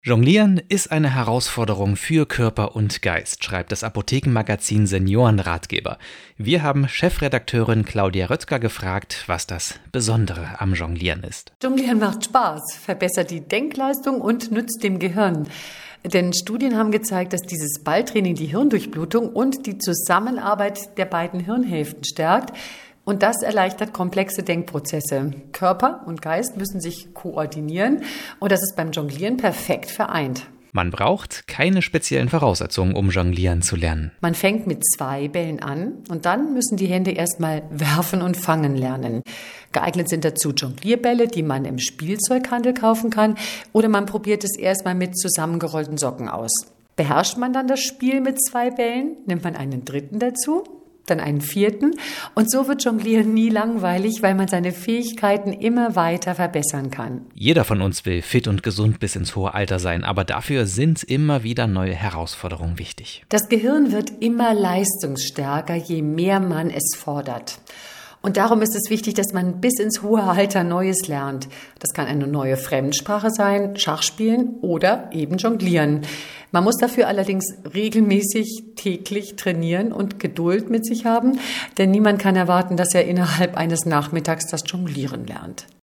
Jonglieren ist eine Herausforderung für Körper und Geist, schreibt das Apothekenmagazin Seniorenratgeber. Wir haben Chefredakteurin Claudia Röttger gefragt, was das Besondere am Jonglieren ist. Jonglieren macht Spaß, verbessert die Denkleistung und nützt dem Gehirn. Denn Studien haben gezeigt, dass dieses Balltraining die Hirndurchblutung und die Zusammenarbeit der beiden Hirnhälften stärkt. Und das erleichtert komplexe Denkprozesse. Körper und Geist müssen sich koordinieren und das ist beim Jonglieren perfekt vereint. Man braucht keine speziellen Voraussetzungen, um Jonglieren zu lernen. Man fängt mit 2 Bällen an und dann müssen die Hände erstmal werfen und fangen lernen. Geeignet sind dazu Jonglierbälle, die man im Spielzeughandel kaufen kann, oder man probiert es erstmal mit zusammengerollten Socken aus. Beherrscht man dann das Spiel mit 2 Bällen, nimmt man einen dritten dazu, dann einen 4. Und so wird Jonglieren nie langweilig, weil man seine Fähigkeiten immer weiter verbessern kann. Jeder von uns will fit und gesund bis ins hohe Alter sein, aber dafür sind immer wieder neue Herausforderungen wichtig. Das Gehirn wird immer leistungsstärker, je mehr man es fordert. Und darum ist es wichtig, dass man bis ins hohe Alter Neues lernt. Das kann eine neue Fremdsprache sein, Schachspielen oder eben Jonglieren. Man muss dafür allerdings regelmäßig täglich trainieren und Geduld mit sich haben, denn niemand kann erwarten, dass er innerhalb eines Nachmittags das Jonglieren lernt.